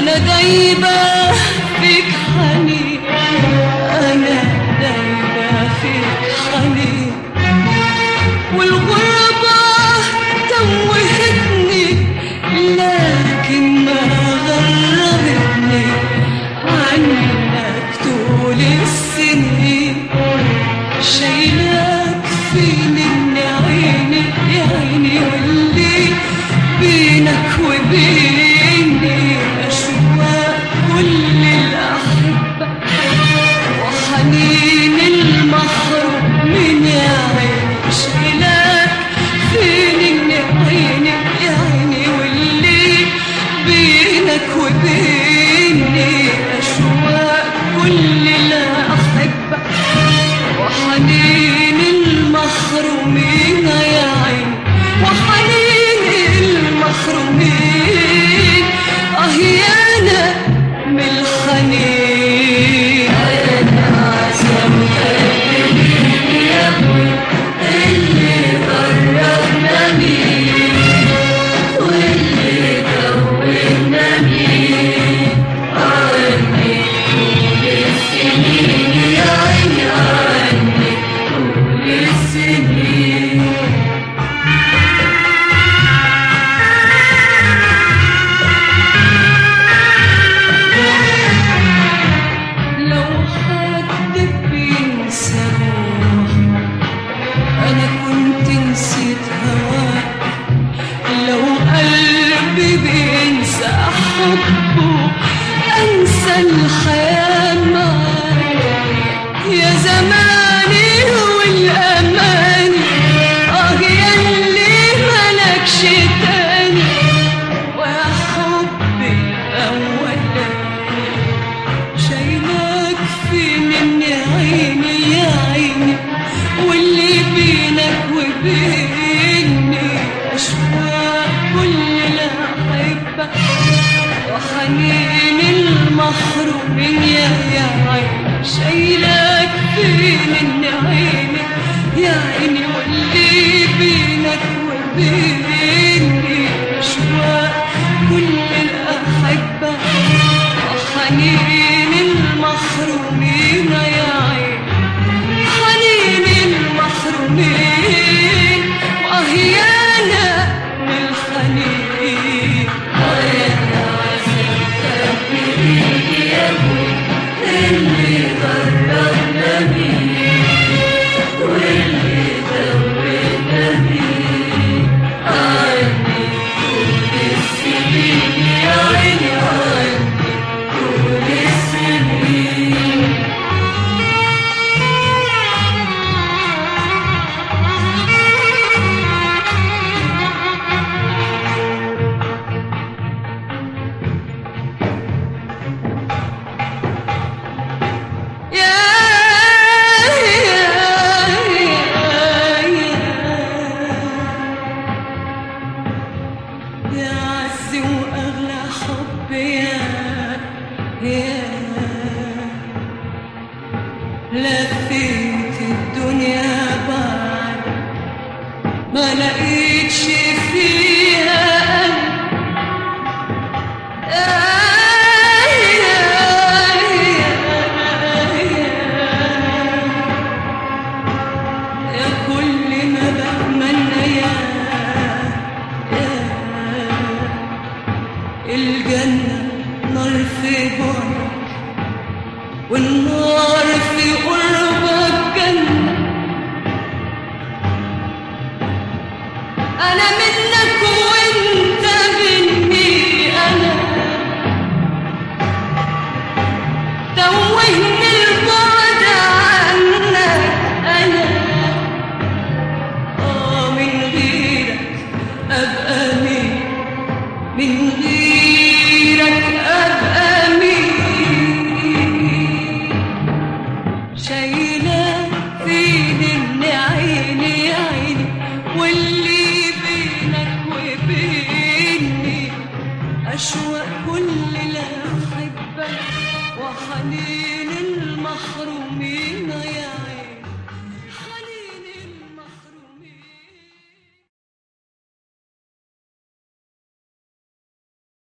أنا دايبة فيك حنين، أنا دايبة فيك حنين، والغربة توهتني لكن ما غربتني عنك طول السنين. شايلاك فين عيني يا عيني، واللي بينك وبيني أشواق كل الأحبة وحنين المحروم من يا عيني. شايلاك فين عيني يا عيني، واللي بينك وبيني أشواق كل الأحبة وحنين المحرومين يا عيني، وحنين المحرومين. يانا من الحنين، أنا عزم قلبي يا ابوي اللي قربنا مين واللي دوبنا مين عني طول السنين يا عيني، عني طول السنين. أنسى الحياة معاك يا زماني والأماني، ياللي ملكش تاني ويا حبي الأولاني. شايلاك فين يا عيني يا عيني، واللي بينك وبيني أشواق كل الأحبة وحنين المحرومين يا عيني. شايلاك فين يا عيني يا عيني، واللي بينك وبيني أشواق كل الأحبة وحنين المحرومين يا عيني، حنين المحرومين. يانا من الحنين، يا ابوي اللي قربنا مين واللي دوبنا مين عني طول السنين يا عيني، عني طول السنين. لفيت الدنيا بعد ما لقيتش فيها يا كل ما بتمنى يا الجنة نار في بعدك والنار في قربك جنة. أنا منك وأنت مني، أنا توهني البعد عنك، أنا من غيرك أبقى مين، من غيرك أبقى مين. شايلة فين عيني يا عيني، واللي بينك وبيني أشواق كل الأحبة وحنين المحرومين يا عيني.